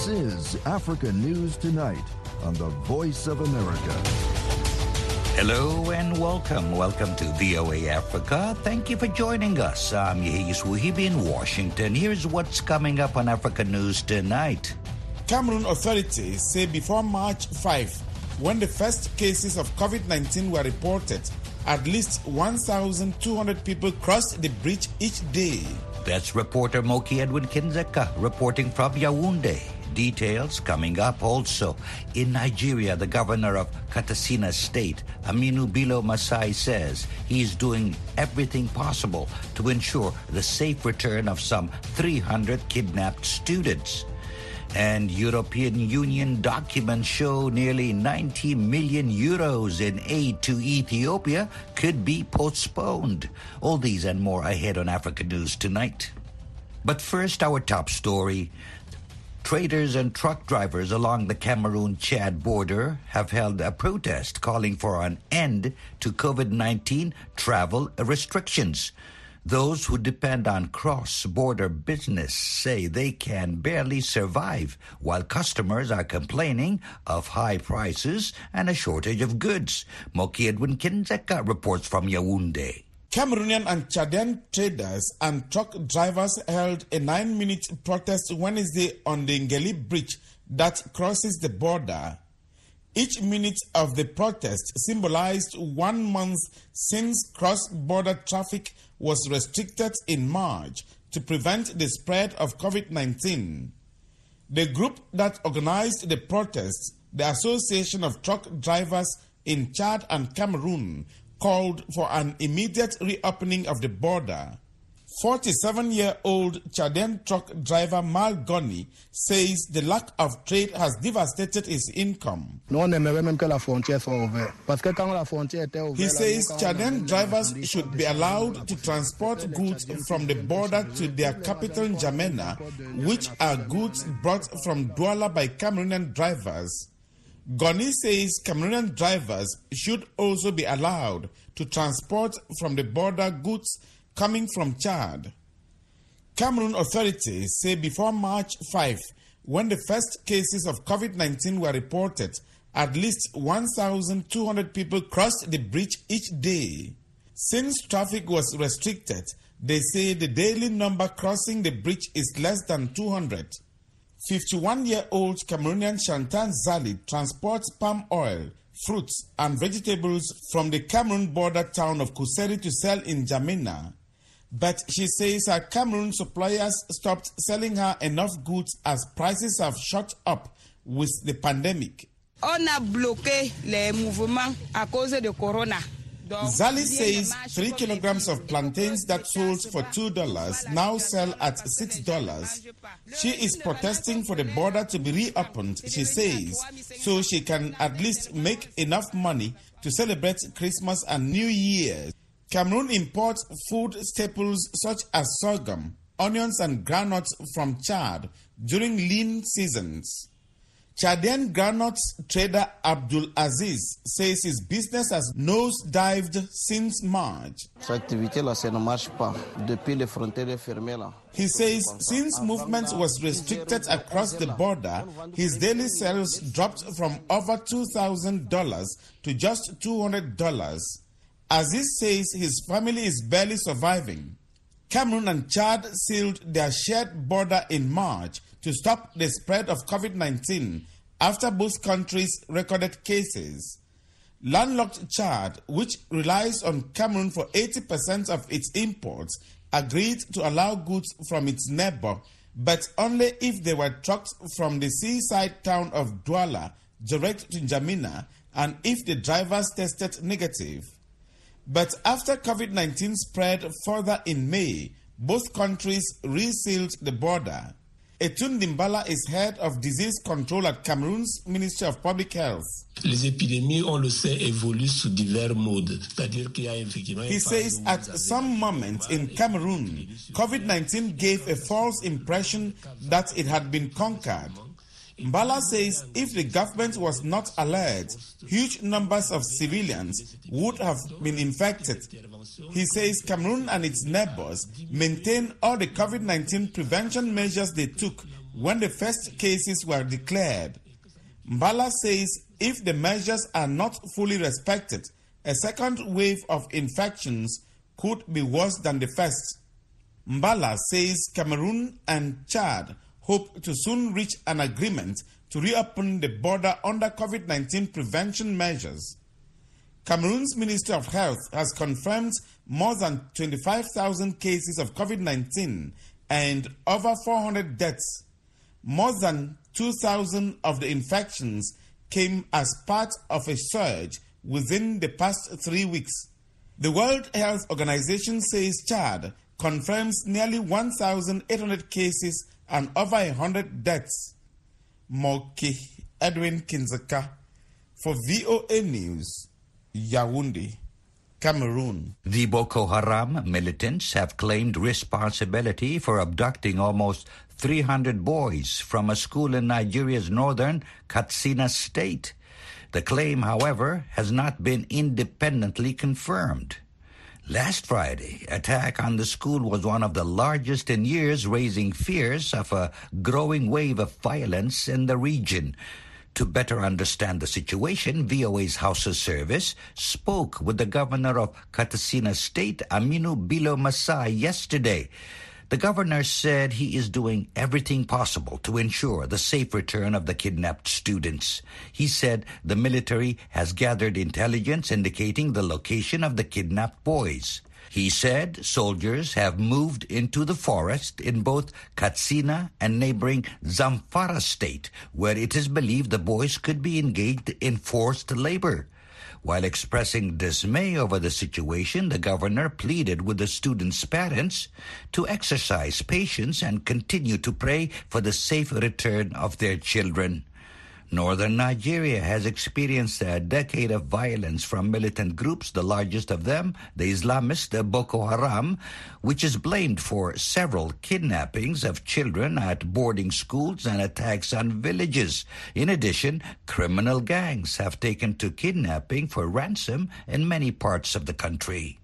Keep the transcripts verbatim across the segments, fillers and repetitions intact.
This is Africa News Tonight on the Voice of America. Hello and welcome. Welcome to V O A Africa. Thank you for joining us. I'm Yehis Wuhibi in Washington. Here's what's coming up on Africa News Tonight. Cameroon authorities say before March fifth, when the first cases of COVID nineteen were reported, at least one thousand two hundred people crossed the bridge each day. That's reporter Moki Edwin Kinzeka reporting from Yaoundé. Details coming up also. In Nigeria, the governor of Katsina State, Aminu Bello Masai, says he's doing everything possible to ensure the safe return of some three hundred kidnapped students. And European Union documents show nearly ninety million euros in aid to Ethiopia could be postponed. All these and more ahead on Africa News Tonight. But first, our top story. Traders and truck drivers along the Cameroon-Chad border have held a protest calling for an end to COVID nineteen travel restrictions. Those who depend on cross-border business say they can barely survive, while customers are complaining of high prices and a shortage of goods. Moki Edwin Kinzeka reports from Yaoundé. Cameroonian and Chadian traders and truck drivers held a nine-minute protest Wednesday on the Ngeli Bridge that crosses the border. Each minute of the protest symbolized one month since cross-border traffic was restricted in March to prevent the spread of COVID nineteen. The group that organized the protests, the Association of Truck Drivers in Chad and Cameroon, called for an immediate reopening of the border. forty-seven-year-old Chadian truck driver Mal Goni says the lack of trade has devastated his income. He says Chadian drivers should be allowed to transport goods from the border to their capital N'Djamena, which are goods brought from Douala by Cameroonian drivers. Goni says Cameroonian drivers should also be allowed to transport from the border goods coming from Chad. Cameroon authorities say before March fifth, when the first cases of COVID nineteen were reported, at least one thousand two hundred people crossed the bridge each day. Since traffic was restricted, they say the daily number crossing the bridge is less than two hundred. fifty-one-year-old Cameroonian Chantal Zali transports palm oil, fruits, and vegetables from the Cameroon border town of Kuseri to sell in N'Djamena. But she says her Cameroon suppliers stopped selling her enough goods as prices have shot up with the pandemic. On a bloqué les mouvements à cause de corona. Zali says three kilograms of plantains that sold for two dollars now sell at six dollars. She is protesting for the border to be reopened, she says, so she can at least make enough money to celebrate Christmas and New Year. Cameroon imports food staples such as sorghum, onions and groundnuts from Chad during lean seasons. Chadian groundnuts trader Abdul Aziz says his business has nosedived since March. He says since movement was restricted across the border, his daily sales dropped from over two thousand dollars to just two hundred dollars. Aziz says his family is barely surviving. Cameroon and Chad sealed their shared border in March to stop the spread of COVID nineteen after both countries recorded cases. Landlocked Chad, which relies on Cameroon for eighty percent of its imports, agreed to allow goods from its neighbor, but only if they were trucked from the seaside town of Douala direct to N'Djamena and if the drivers tested negative. But after COVID nineteen spread further in May, both countries resealed the border. Etun Dimbala is head of disease control at Cameroon's Ministry of Public Health. Les épidémies, on le sait, évoluent sous divers modes. C'est-à-dire qu'il y a effectivement... He says at some moment in Cameroon, COVID nineteen gave a false impression that it had been conquered. Mbala says if the government was not alert, huge numbers of civilians would have been infected. He says Cameroon and its neighbors maintain all the COVID nineteen prevention measures they took when the first cases were declared. Mbala says if the measures are not fully respected, a second wave of infections could be worse than the first. Mbala says Cameroon and Chad hope to soon reach an agreement to reopen the border under COVID nineteen prevention measures. Cameroon's Ministry of Health has confirmed more than twenty-five thousand cases of COVID nineteen and over four hundred deaths. More than two thousand of the infections came as part of a surge within the past three weeks. The World Health Organization says Chad confirms nearly one thousand eight hundred cases and over one hundred deaths. Moki Edwin Kinzeka for V O A News, Yaoundé, Cameroon. The Boko Haram militants have claimed responsibility for abducting almost three hundred boys from a school in Nigeria's northern Katsina state. The claim, however, has not been independently confirmed. Last Friday, attack on the school was one of the largest in years, raising fears of a growing wave of violence in the region. To better understand the situation, V O A's Hausa service spoke with the governor of Katsina State, Aminu Bello Masai, yesterday. The governor said he is doing everything possible to ensure the safe return of the kidnapped students. He said the military has gathered intelligence indicating the location of the kidnapped boys. He said soldiers have moved into the forest in both Katsina and neighboring Zamfara state, where it is believed the boys could be engaged in forced labor. While expressing dismay over the situation, the governor pleaded with the students' parents to exercise patience and continue to pray for the safe return of their children. Northern Nigeria has experienced a decade of violence from militant groups, the largest of them, the Islamist Boko Haram, which is blamed for several kidnappings of children at boarding schools and attacks on villages. In addition, criminal gangs have taken to kidnapping for ransom in many parts of the country.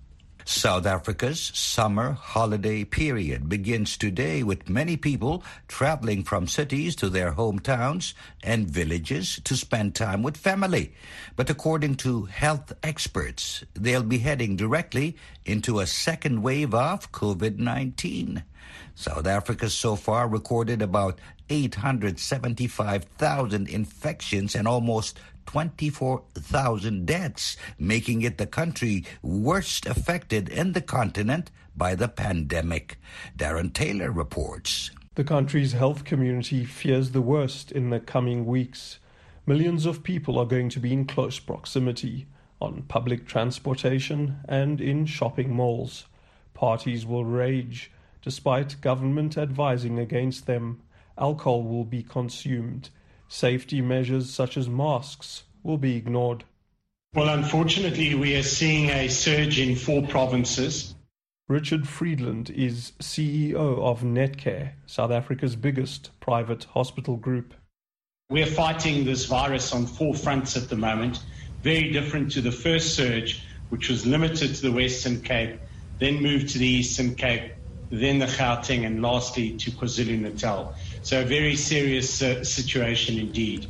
South Africa's summer holiday period begins today with many people traveling from cities to their hometowns and villages to spend time with family. But according to health experts, they'll be heading directly into a second wave of COVID nineteen. South Africa so far recorded about eight hundred seventy-five thousand infections and almost twenty-four thousand deaths, making it the country worst affected in the continent by the pandemic. Darren Taylor reports. The country's health community fears the worst in the coming weeks. Millions of people are going to be in close proximity, on public transportation and in shopping malls. Parties will rage, despite government advising against them. Alcohol will be consumed. Safety measures such as masks will be ignored. Well, unfortunately, we are seeing a surge in four provinces. Richard Friedland is C E O of Netcare, South Africa's biggest private hospital group. We're fighting this virus on four fronts at the moment, very different to the first surge, which was limited to the Western Cape, then moved to the Eastern Cape, then the Gauteng, and lastly to KwaZulu-Natal. So a very serious uh, situation indeed.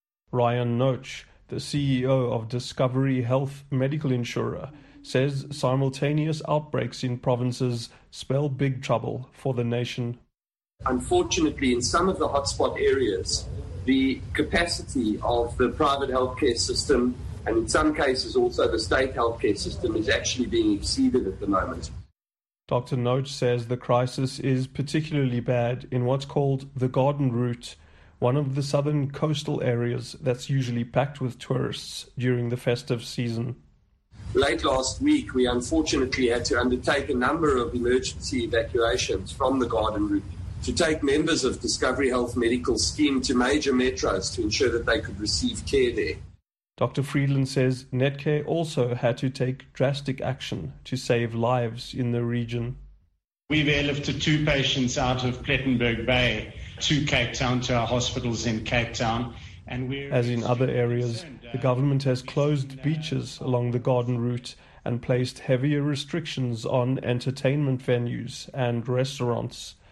Ryan Noach, the C E O of Discovery Health Medical Insurer, says simultaneous outbreaks in provinces spell big trouble for the nation. Unfortunately, in some of the hotspot areas, the capacity of the private healthcare system, and in some cases also the state healthcare system, is actually being exceeded at the moment. Doctor Noach says the crisis is particularly bad in what's called the Garden Route, one of the southern coastal areas that's usually packed with tourists during the festive season. Late last week, we unfortunately had to undertake a number of emergency evacuations from the Garden Route to take members of Discovery Health Medical Scheme to major metros to ensure that they could receive care there. Doctor Friedland says Netcare also had to take drastic action to save lives in the region. We've airlifted two patients out of Plettenberg Bay to Cape Town, to our hospitals in Cape Town. And we're As in other areas, the government has closed beaches along the Garden Route and placed heavier restrictions on entertainment venues and restaurants.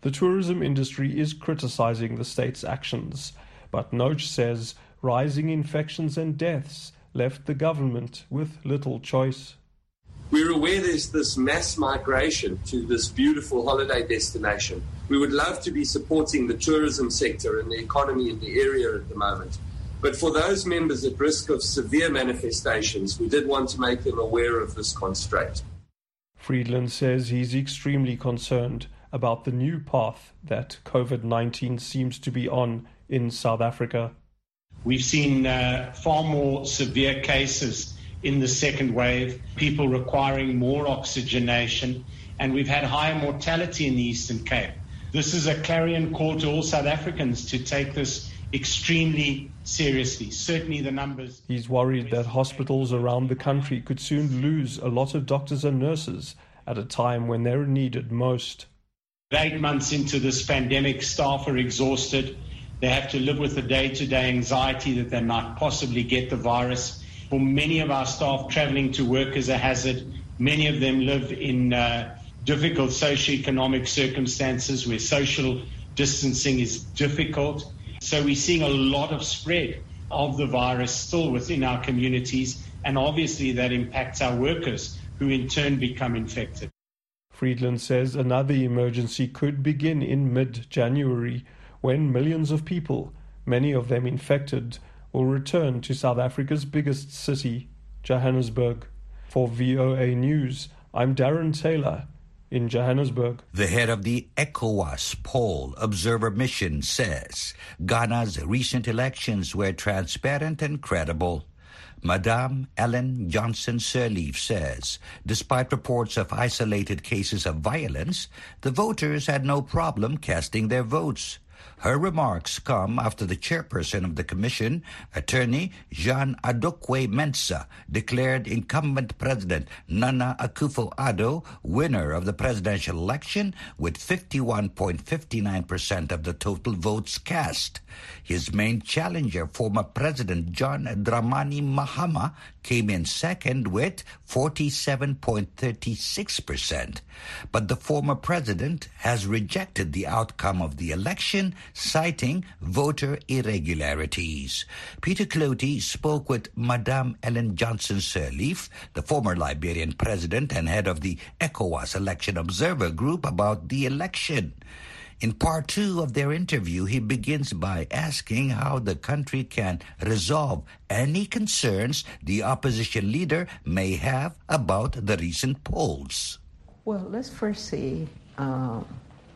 The tourism industry is criticizing the state's actions, but Noach says rising infections and deaths left the government with little choice. We're aware there's this mass migration to this beautiful holiday destination. We would love to be supporting the tourism sector and the economy in the area at the moment. But for those members at risk of severe manifestations, we did want to make them aware of this constraint. Friedland says he's extremely concerned about the new path that COVID nineteen seems to be on in South Africa. We've seen uh, far more severe cases in the second wave, people requiring more oxygenation, and we've had higher mortality in the Eastern Cape. This is a clarion call to all South Africans to take this extremely seriously. Certainly the numbers... He's worried that hospitals around the country could soon lose a lot of doctors and nurses at a time when they're needed most. Eight months into this pandemic, staff are exhausted. They have to live with the day-to-day anxiety that they might possibly get the virus. For many of our staff, traveling to work is a hazard. Many of them live in uh, difficult socioeconomic circumstances where social distancing is difficult. So we're seeing a lot of spread of the virus still within our communities, and obviously that impacts our workers, who in turn become infected. Friedland says another emergency could begin in mid-January, when millions of people, many of them infected, will return to South Africa's biggest city, Johannesburg. For V O A News, I'm Darren Taylor in Johannesburg. The head of the ECOWAS Poll Observer Mission says Ghana's recent elections were transparent and credible. Madame Ellen Johnson Sirleaf says, despite reports of isolated cases of violence, the voters had no problem casting their votes. Her remarks come after the chairperson of the commission, attorney Jean Adokwe Mensah, declared incumbent President Nana Akufo-Addo winner of the presidential election with fifty-one point five nine percent of the total votes cast. His main challenger, former President John Dramani Mahama, came in second with forty-seven point three six percent. But the former president has rejected the outcome of the election, citing voter irregularities. Peter Clotey spoke with Madame Ellen Johnson Sirleaf, the former Liberian president and head of the ECOWAS Election Observer Group, about the election. In part two of their interview, he begins by asking how the country can resolve any concerns the opposition leader may have about the recent polls. Well, let's first say um,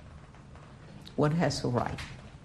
one has a right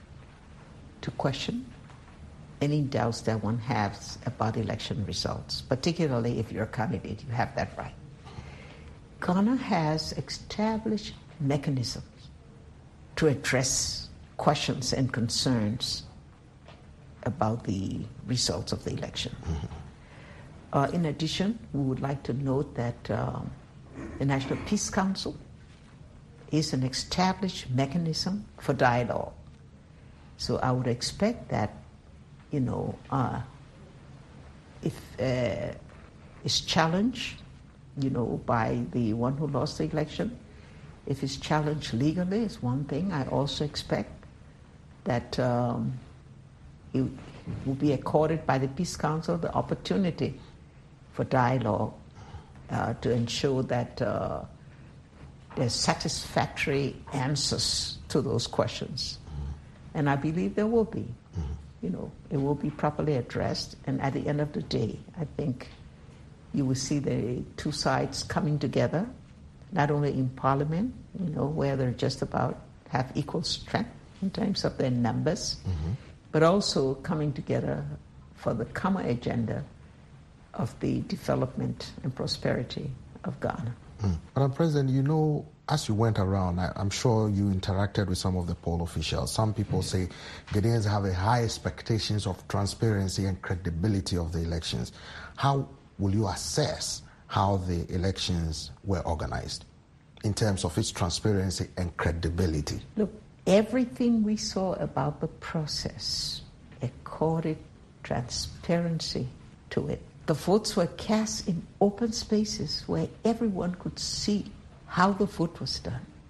to question any doubts that one has about election results, particularly if you're a candidate, you have that right. Ghana has established mechanisms to address questions and concerns about the results of the election. Mm-hmm. Uh, in addition, we would like to note that um, the National Peace Council is an established mechanism for dialogue. So I would expect that, you know, uh, if uh, it's challenged, you know, by the one who lost the election, if it's challenged legally, it's one thing. I also expect that um, it will be accorded by the Peace Council the opportunity for dialogue uh, to ensure that uh, there's satisfactory answers to those questions. And I believe there will be. You know, it will be properly addressed. And at the end of the day, I think you will see the two sides coming together, not only in Parliament, you know, where they're just about have equal strength in terms of their numbers, mm-hmm. but also coming together for the common agenda of the development and prosperity of Ghana. Mm. Madam President, you know, as you went around, I, I'm sure you interacted with some of the poll officials. Some people mm. say Ghanaians have a high expectations of transparency and credibility of the elections. How will you assess how the elections were organized in terms of its transparency and credibility? Look, everything we saw about the process accorded transparency to it. The votes were cast in open spaces where everyone could see how the vote was done.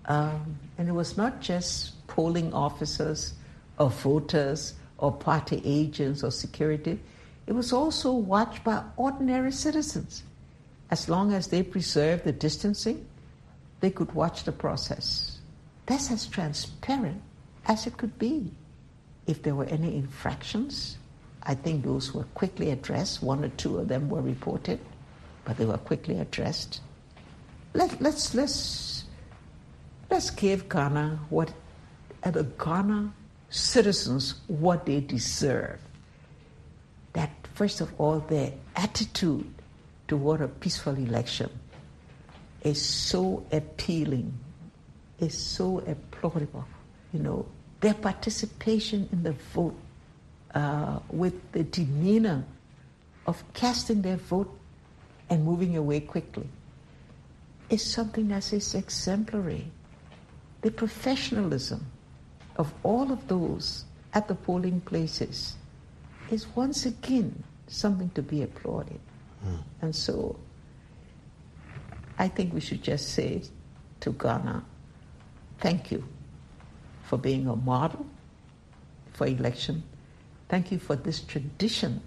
Um, and it was not just polling officers or voters or party agents or security. It was also watched by ordinary citizens. As long as they preserved the distancing, they could watch the process. That's as transparent as it could be. If there were any infractions, I think those were quickly addressed. One or two of them were reported, but they were quickly addressed. Let, let's let's let's give Ghana what uh, the Ghana citizens what they deserve. That first of all, their attitude toward a peaceful election is so appealing, is so applaudable. You know, their participation in the vote uh, with the demeanor of casting their vote and moving away quickly is something that is exemplary. The professionalism of all of those at the polling places is once again something to be applauded. Mm. And so I think we should just say to Ghana, thank you for being a model for election. Thank you for this tradition,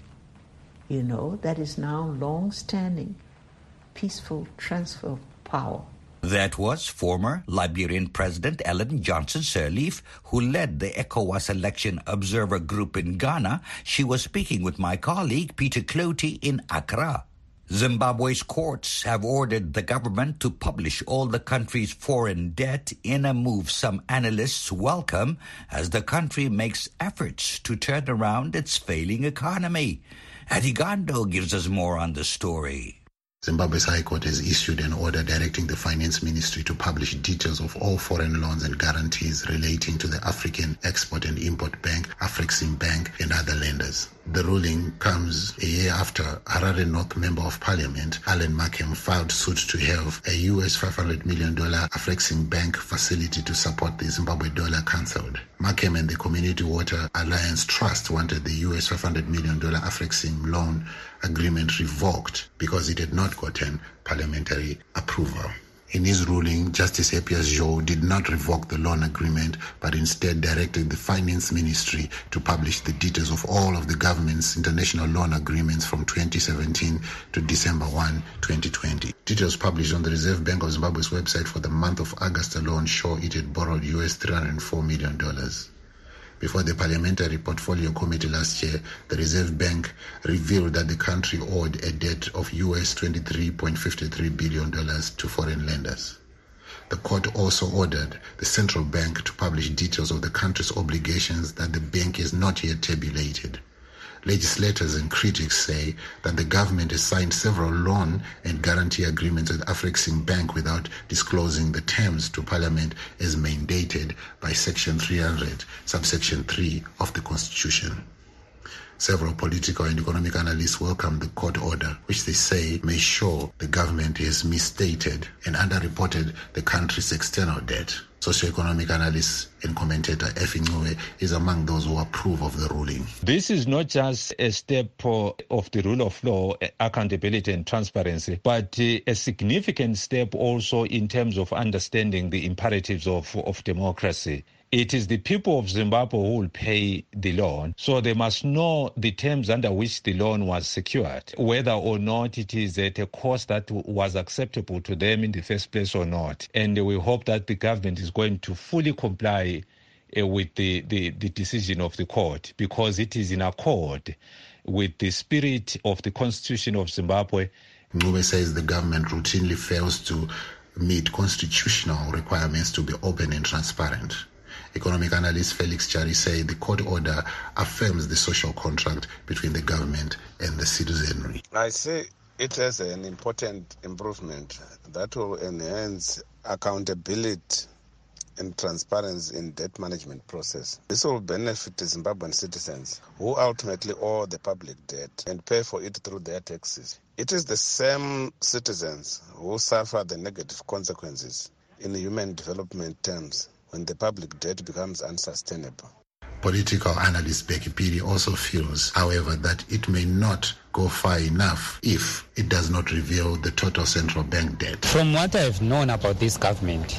you know, that is now long-standing, peaceful transfer of power. That was former Liberian President Ellen Johnson Sirleaf, who led the ECOWAS Election Observer Group in Ghana. She was speaking with my colleague Peter Clotey in Accra. Zimbabwe's courts have ordered the government to publish all the country's foreign debt in a move some analysts welcome as the country makes efforts to turn around its failing economy. Adigando gives us more on the story. Zimbabwe's High Court has issued an order directing the Finance Ministry to publish details of all foreign loans and guarantees relating to the African Export and Import Bank, Afrexim Bank, and other lenders. The ruling comes a year after Harare North Member of Parliament, Alan Markham, filed suit to have a U S five hundred million dollars Afrexim Bank facility to support the Zimbabwe dollar cancelled. Markham and the Community Water Alliance Trust wanted the U S five hundred million dollars Afrexim loan agreement revoked because it had not gotten parliamentary approval. In his ruling, Justice Epias Joe did not revoke the loan agreement, but instead directed the Finance Ministry to publish the details of all of the government's international loan agreements from twenty seventeen to December first, twenty twenty. Details published on the Reserve Bank of Zimbabwe's website for the month of August alone show it had borrowed U S three hundred four million dollars. Before the Parliamentary Portfolio Committee last year, the Reserve Bank revealed that the country owed a debt of U S twenty-three point five three billion dollars to foreign lenders. The court also ordered the central bank to publish details of the country's obligations that the bank is not yet tabulated. Legislators and critics say that the government has signed several loan and guarantee agreements with Afrexim Bank without disclosing the terms to Parliament as mandated by Section three hundred, subsection three of the Constitution. Several political and economic analysts welcome the court order, which they say may show the government has misstated and underreported the country's external debt. Socioeconomic analyst and commentator Effie Ncube is among those who approve of the ruling. This is not just a step of the rule of law, accountability and transparency, but a significant step also in terms of understanding the imperatives of, of democracy. It is the people of Zimbabwe who will pay the loan, so they must know the terms under which the loan was secured, whether or not it is at a cost that was acceptable to them in the first place or not. And we hope that the government is going to fully comply uh, with the, the, the decision of the court, because it is in accord with the spirit of the Constitution of Zimbabwe. Ncube says the government routinely fails to meet constitutional requirements to be open and transparent. Economic analyst Felix Chari said the court order affirms the social contract between the government and the citizenry. I say it has an important improvement that will enhance accountability and transparency in debt management process. This will benefit the Zimbabwean citizens who ultimately owe the public debt and pay for it through their taxes. It is the same citizens who suffer the negative consequences in human development terms when the public debt becomes unsustainable. Political analyst Becky Piri also feels, however, that it may not go far enough if it does not reveal the total central bank debt. From what I've known about this government,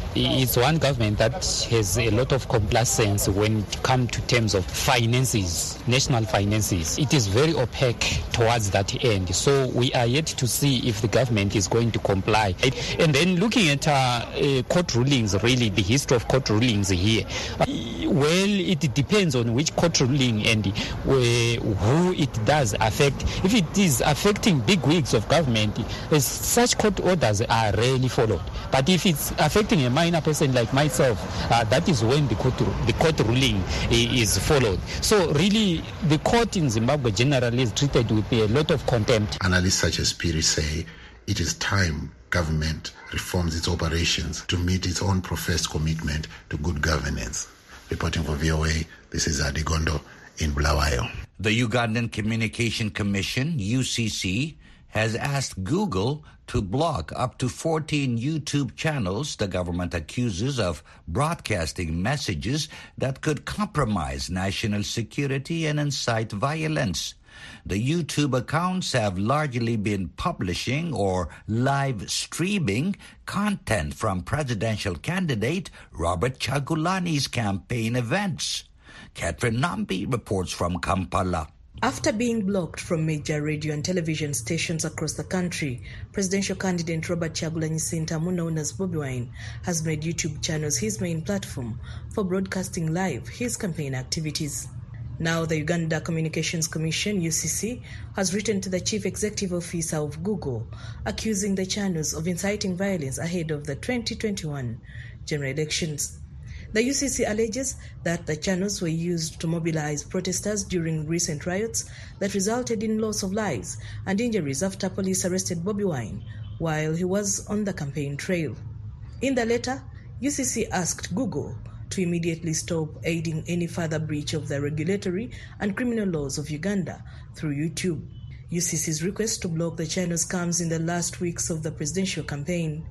It's one government that has a lot of complacence when it comes to terms of finances, national finances. It is very opaque towards that end. So we are yet to see if the government is going to comply. And then looking at uh, uh, court rulings, really, the history of court rulings here, uh, well, it depends on which court ruling and uh, who it does affect. If it is affecting big wigs of government, uh, such court orders are rarely followed. But if it's affecting a minor person like myself, uh, that is when the court, the court ruling is followed. So really, the court in Zimbabwe generally is treated with a lot of contempt. Analysts such as Piri say it is time government reforms its operations to meet its own professed commitment to good governance. Reporting for V O A, this is Adigondo in Bulawayo. The Ugandan Communication Commission, U C C, has asked Google to block up to fourteen YouTube channels the government accuses of broadcasting messages that could compromise national security and incite violence. The YouTube accounts have largely been publishing or live streaming content from presidential candidate Robert Chagulani's campaign events. Catherine Nambi reports from Kampala. After being blocked from major radio and television stations across the country, presidential candidate Robert Kyagulanyi Ssentamu, known as Bobi Wine, has made YouTube channels his main platform for broadcasting live his campaign activities. Now the Uganda Communications Commission, U C C, has written to the Chief Executive Officer of Google, accusing the channels of inciting violence ahead of the twenty twenty-one general elections. The U C C alleges that the channels were used to mobilize protesters during recent riots that resulted in loss of lives and injuries after police arrested Bobi Wine while he was on the campaign trail. In the letter, U C C asked Google to immediately stop aiding any further breach of the regulatory and criminal laws of Uganda through YouTube. U C C's request to block the channels comes in the last weeks of the presidential campaign.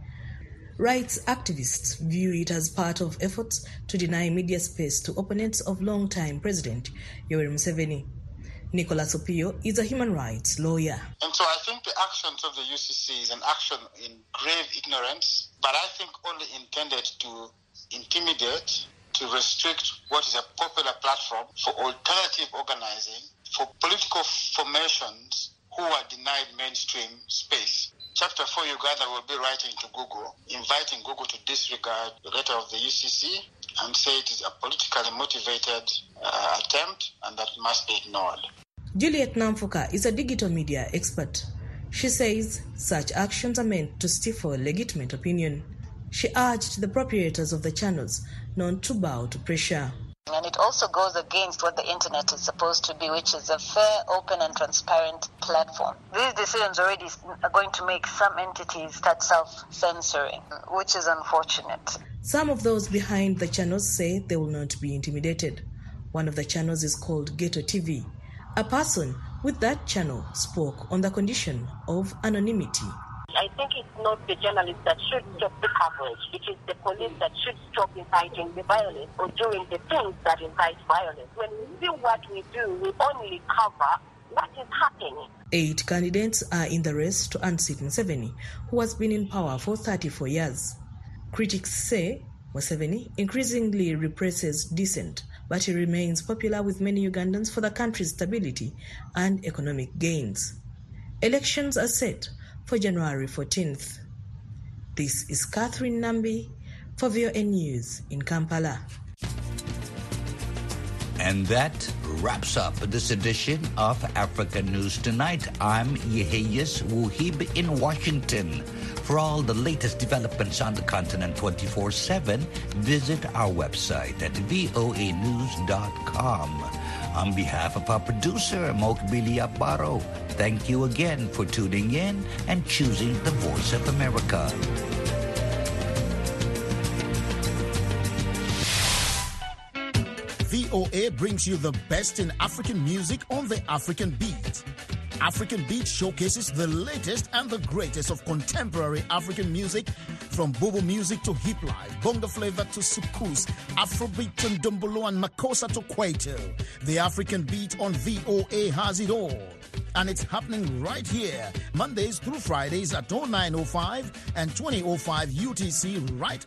Rights activists view it as part of efforts to deny media space to opponents of long-time President Yoweri Museveni. Nicholas Opio is a human rights lawyer. And so I think the actions of the U C C is an action in grave ignorance, but I think only intended to intimidate, to restrict what is a popular platform for alternative organizing, for political formations who are denied mainstream space. Chapter four Uganda will be writing to Google, inviting Google to disregard the letter of the U C C and say it is a politically motivated uh, attempt and that must be ignored. Juliet Namfuka is a digital media expert. She says such actions are meant to stifle legitimate opinion. She urged the proprietors of the channels not to bow to pressure. And it also goes against what the internet is supposed to be, which is a fair, open and transparent platform. These decisions already are going to make some entities start self-censoring, which is unfortunate. Some of those behind the channels say they will not be intimidated. One of the channels is called Ghetto T V. A person with that channel spoke on the condition of anonymity. I think it's not the journalists that should stop the coverage. It is the police that should stop inciting the violence or doing the things that incite violence. When we do what we do, we only cover what is happening. Eight candidates are in the race to unseat Museveni, who has been in power for thirty-four years. Critics say Museveni increasingly represses dissent, but he remains popular with many Ugandans for the country's stability and economic gains. Elections are set for January fourteenth. This is Catherine Nambi for V O A News in Kampala. And that wraps up this edition of Africa News Tonight. I'm Yeheyes Wuhib in Washington. For all the latest developments on the continent twenty-four seven, visit our website at voa news dot com. On behalf of our producer, Mokbili Abaro, thank you again for tuning in and choosing the Voice of America. V O A brings you the best in African music on the African Beat. African Beat showcases the latest and the greatest of contemporary African music, from Bobo music to hip life, bongo flavor to soukous, Afrobeat to ndombolo and makossa to kwaito. The African Beat on V O A has it all. And it's happening right here, Mondays through Fridays at oh nine oh five and twenty oh five U T C, right